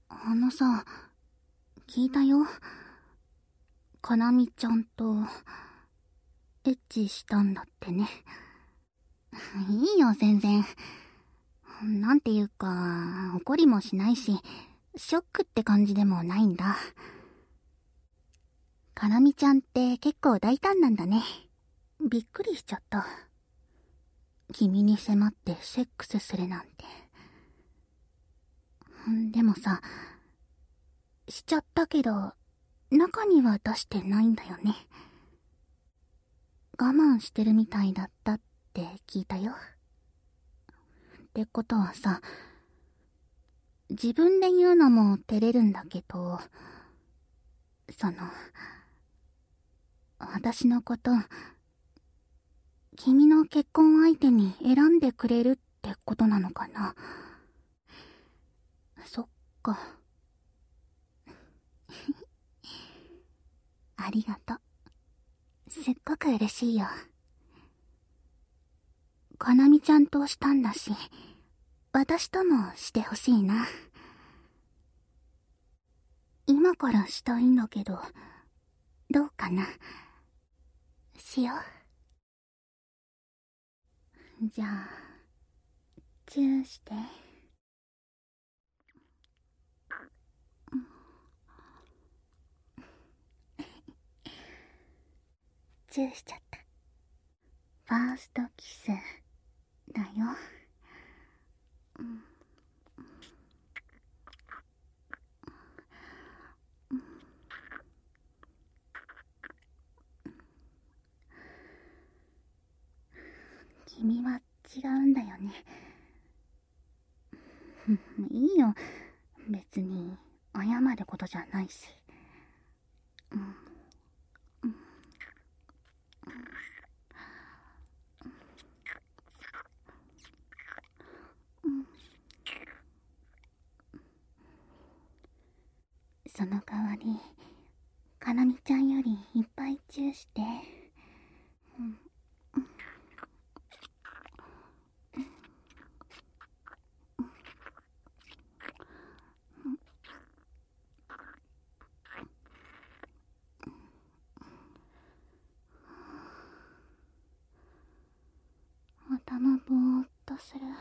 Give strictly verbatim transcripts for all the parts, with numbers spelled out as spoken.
あのさ、聞いたよ。かなみちゃんと、エッチしたんだってね。いいよ、全然。なんていうか、怒りもしないし、ショックって感じでもないんだ。かなみちゃんって結構大胆なんだね。びっくりしちゃった。君に迫ってセックスするなんて。でもさ、しちゃったけど、中には出してないんだよね。我慢してるみたいだったって聞いたよ。ってことはさ、自分で言うのも照れるんだけど、その、私のこと、君の結婚相手に選んでくれるってことなのかな。そっか。ありがとう。すっごく嬉しいよ。かなみちゃんとしたんだし、私ともしてほしいな。今からしたいんだけど、どうかな。しよう。じゃあ、チューして。チューしちゃった。ファーストキスだよ。うん、君は違うんだよね。いいよ、別に謝ることじゃないし。うん、うん、うん、その代わり、かなみちゃんよりいっぱいチューして。うん、頭ぼーっとする。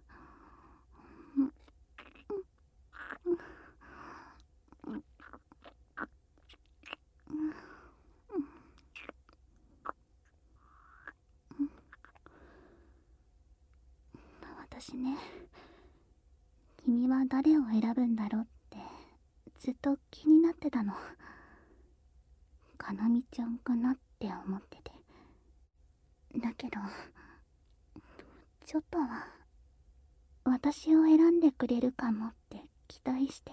私ね、君は誰を選ぶんだろうってずっと気になってたの。かなみちゃんかなって思ってて。だけど、ちょっとは私を選んでくれるかもって期待してて。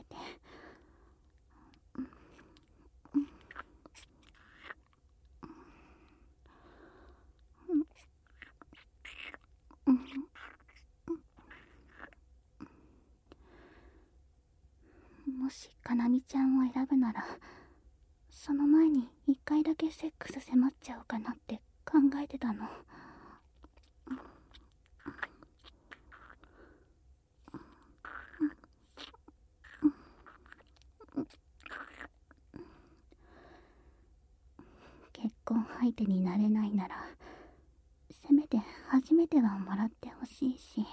もしかなみちゃんを選ぶなら、その前に一回だけセックス迫っちゃおうかなって考えてたの。結婚相手になれないなら、せめて初めてはもらってほしいし。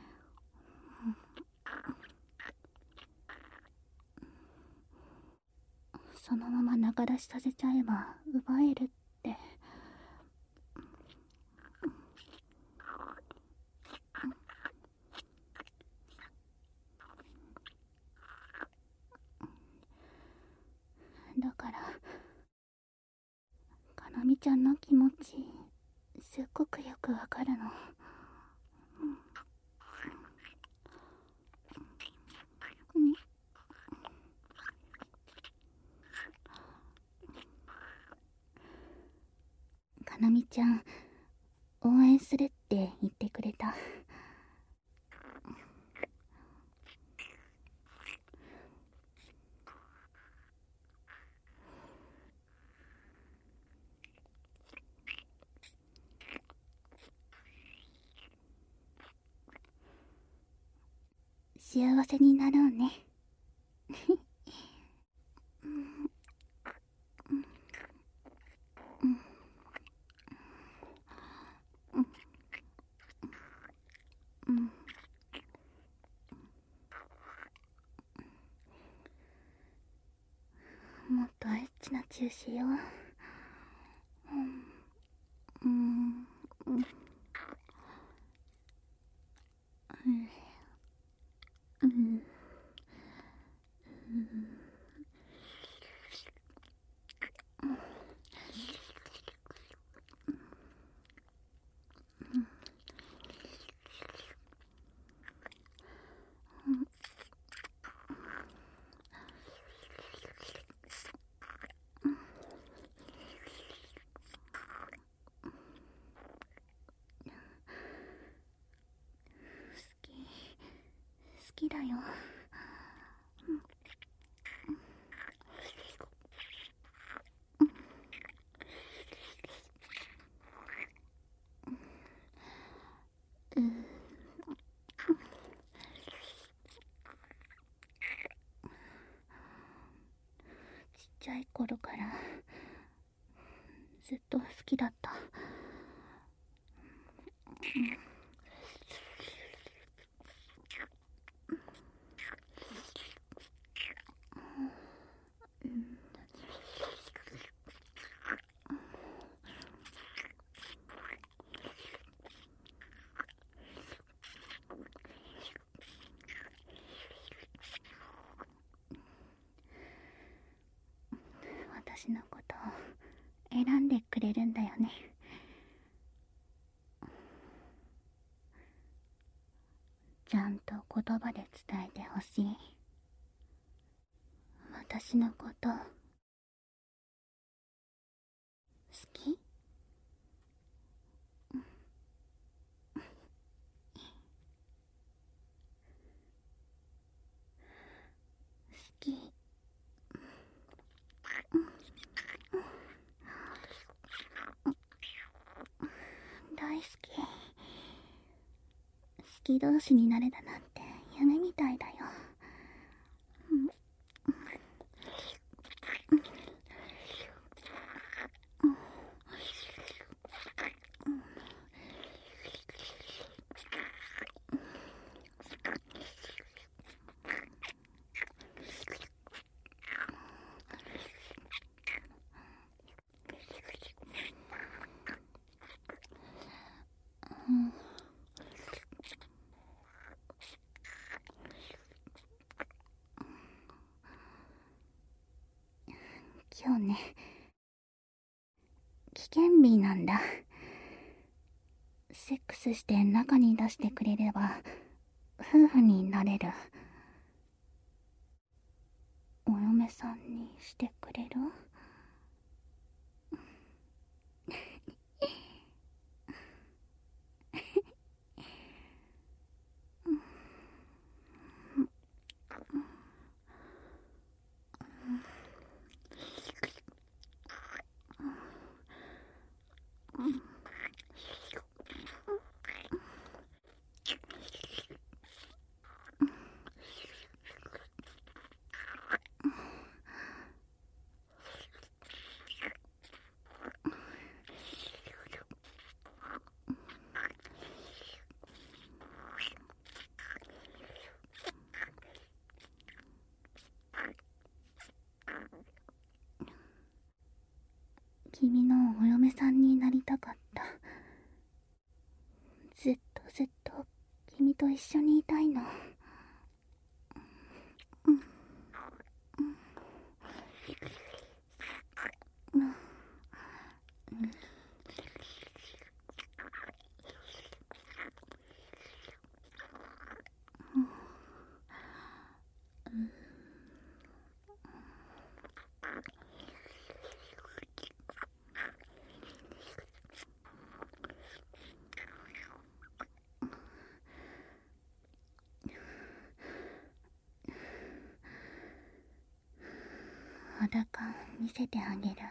そのまま中出しさせちゃえば奪えるって。だからかなみちゃんの気持ちすっごくよくわかるの。うん、かなみちゃん応援するって言ってくれた。幸せになろうね。 もっとエッチなチューしよう。うんうんうんうんうん好きだよ。うんちっちゃい頃からずっと好きだった。私のことを選んでくれるんだよね。ちゃんと言葉で伝えてほしい。私のこと好き？好き。大好き。好き同士になれたなんて夢みたいだよ。うん今日ね、危険日なんだ。セックスして中に出してくれれば夫婦になれる。お嫁さんにしてくれる？君のお嫁さんになりたかった。ずっとずっと君と一緒にいたいの。裸見せてあげる。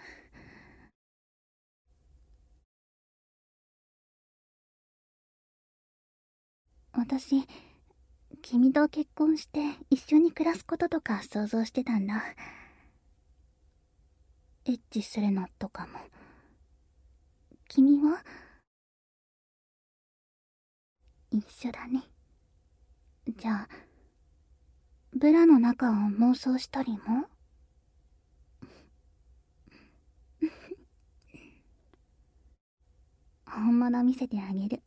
私、君と結婚して一緒に暮らすこととか想像してたんだ。エッチするのとかも。君は？一緒だね。じゃあ、ブラの中を妄想したりも？ 本物見せてあげる。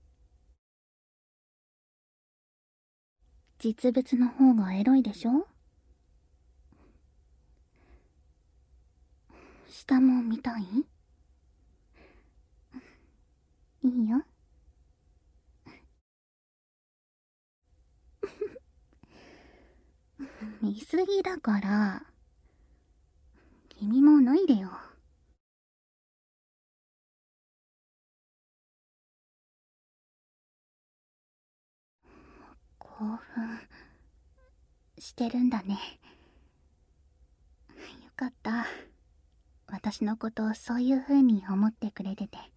実物の方がエロいでしょ？下も見たい？いいよ。見すぎだから、君も脱いでよ。興奮してるんだね。よかった。私のことをそういう風に思ってくれてて。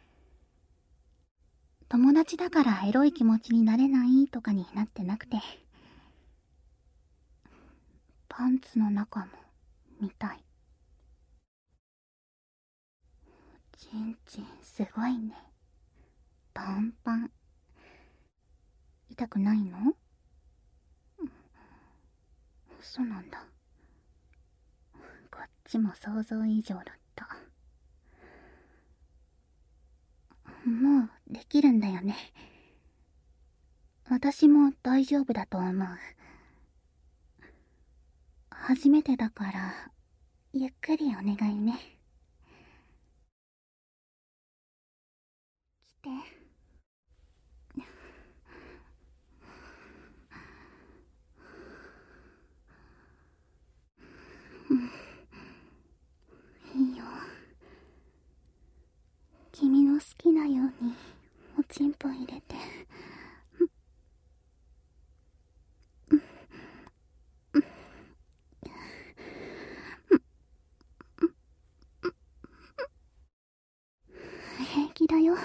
友達だからエロい気持ちになれないとかになってなくて。パンツの中も見たい。ちんちんすごいね。パンパン。痛くないの？そうなんだ。こっちも想像以上だった。もうできるんだよね。私も大丈夫だと思う。初めてだからゆっくりお願いね。来て。うん、いいよ。君の好きなようにおちんぽ入れて。平気だよ。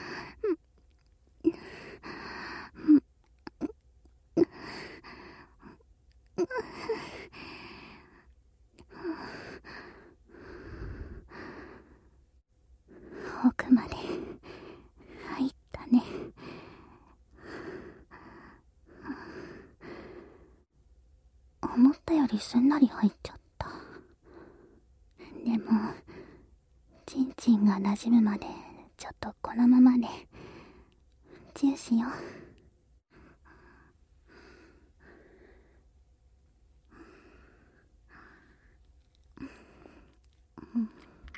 奥まで入ったね。思ったよりすんなり入っちゃった。でもチンチンが馴染むまでちょっとこのままでチューしよう。うん、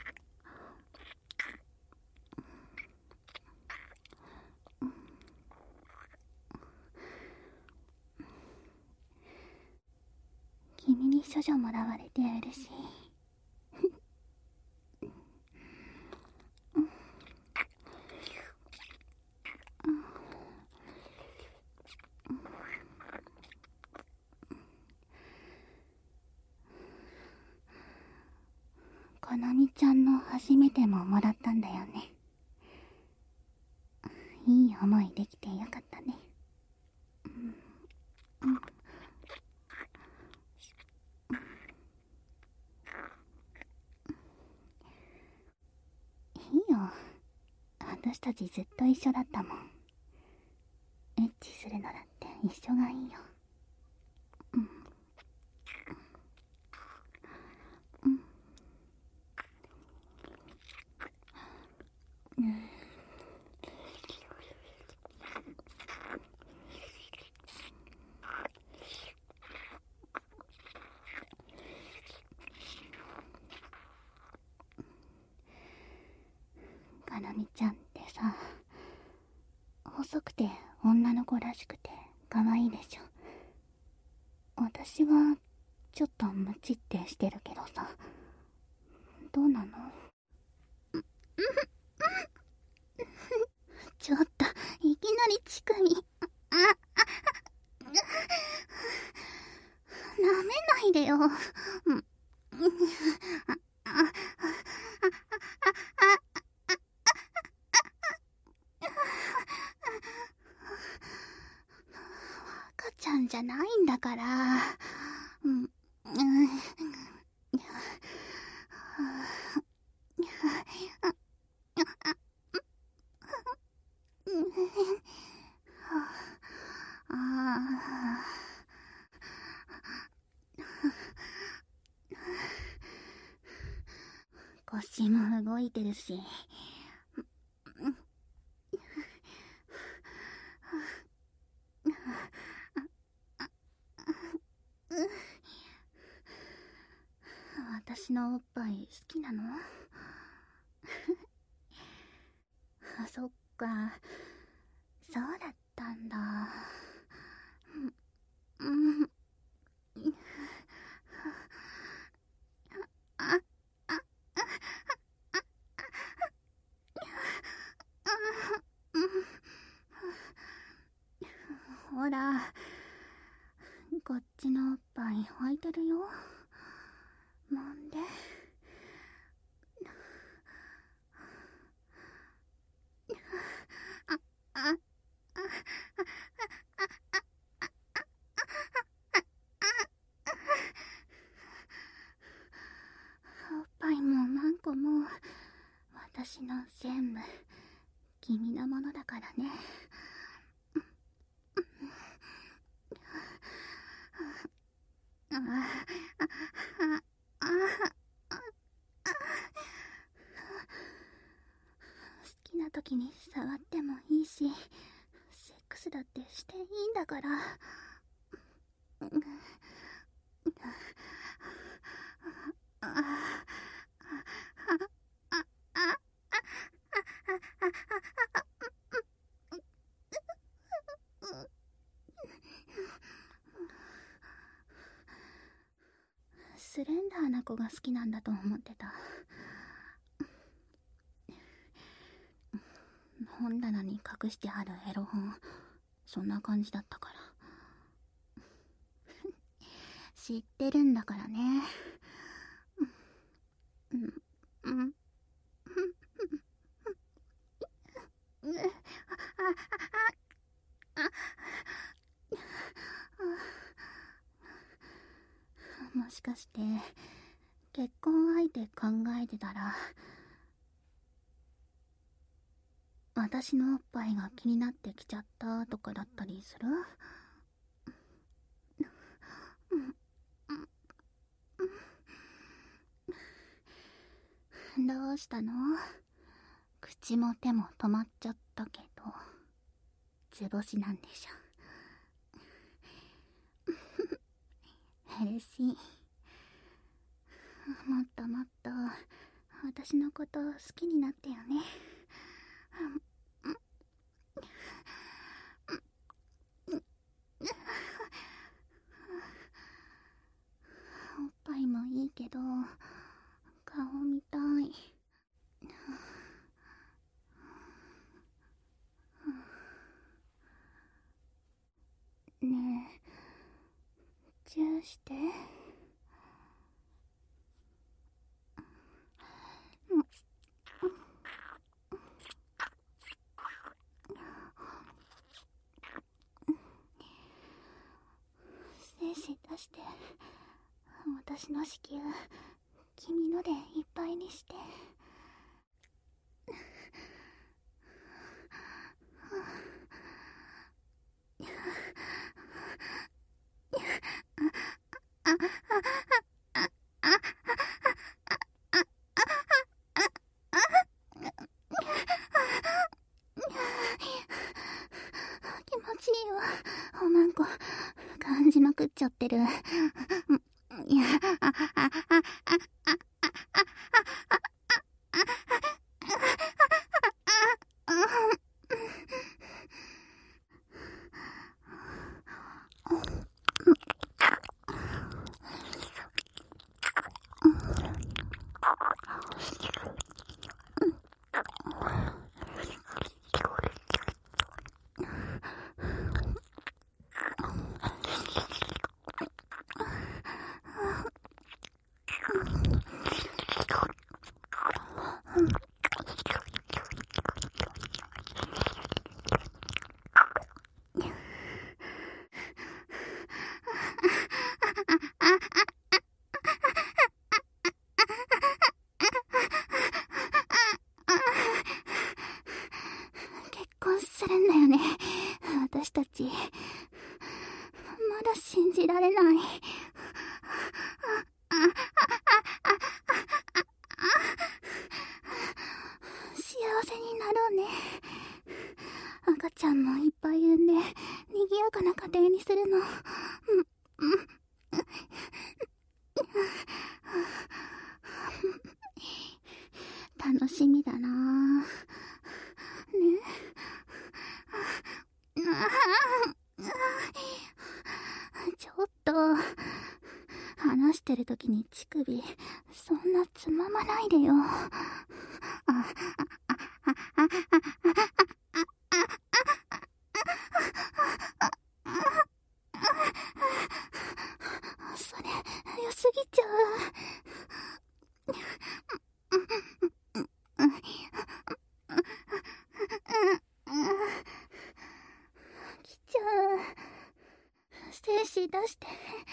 君に処女もらわれて嬉しい。こなみちゃんの初めてももらったんだよね。いい思いできてよかったね。うんうん、いいよ。私たちずっと一緒だったもん。エッチするのだって一緒がいいよ。うんうんうん。かなみちゃんってさ、細くて女の子らしくて可愛いでしょ。私はちょっとムチってしてるけどさ、どうなの？ちょっといきなり乳首、あ、舐めないでよ。赤ちゃんじゃないんだから。うん、うん、腰も動いてるし、 私のおっぱい好きなの？あ、そっか。そうだったんだ。うん。うん。あ、あ、あ、うん。ほら、こっちのおっぱい湧いてるよ。もんで。あ、あ、あ、おっぱいもマンコも私の全部君のものだからね。ああ、ああ、好きな時に触ってもいいし、セックスだってしていいんだから。ああ、スレンダーな子が好きなんだと思ってた。本棚に隠してあるエロ本、そんな感じだったから。知ってるんだからね。うん、うん、うん、あ、あ、あ、あ、もしかして結婚相手考えてたら私のおっぱいが気になってきちゃったとかだったりする？うん、うん、どうしたの？口も手も止まっちゃったけど図星なんでしょ？嬉しい。もっともっと私のこと好きになってよね。おっぱいもいいけど顔見たい。ねえ、チューして。精子出して私の子宮君のでいっぱいにして。気持ちいいわ。おまんこ感じまくっちゃってる。いや、あ、あ、あ、あ、 しみだなぁ。ね。ちょっと、話してるときに乳首、そんなつままないでよ。それ、良すぎちゃう。来ちゃう。精子出して。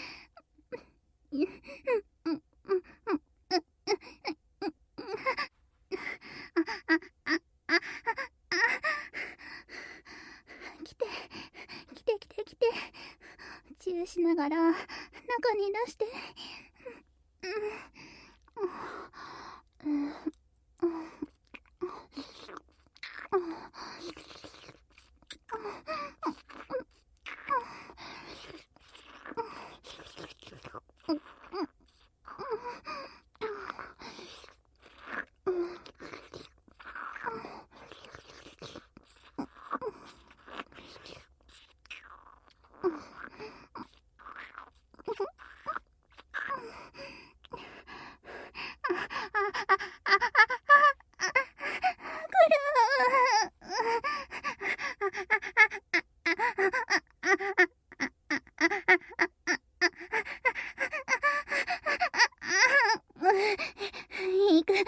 来て、来て来て来て。チューしながら中に出して。行く、行く。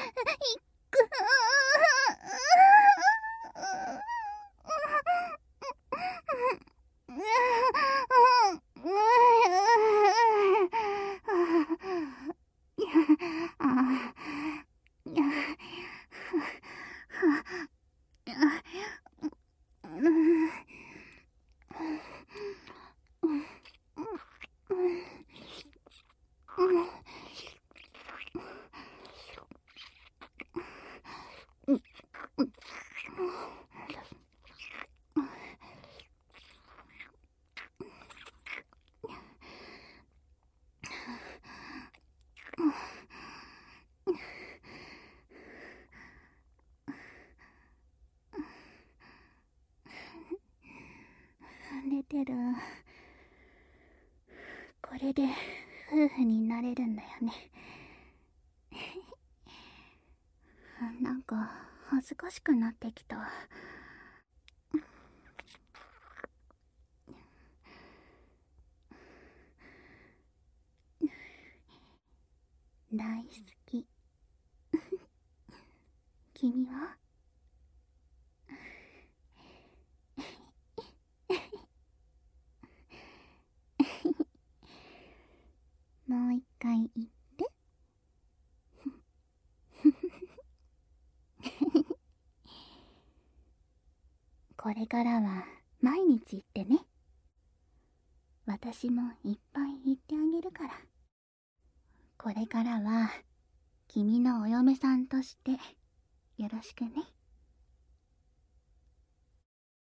出てる。これで夫婦になれるんだよね。なんか恥ずかしくなってきた。大好き。君は？もう一回言って。これからは毎日言ってね。私もいっぱい言ってあげるから。これからは君のお嫁さんとしてよろしくね。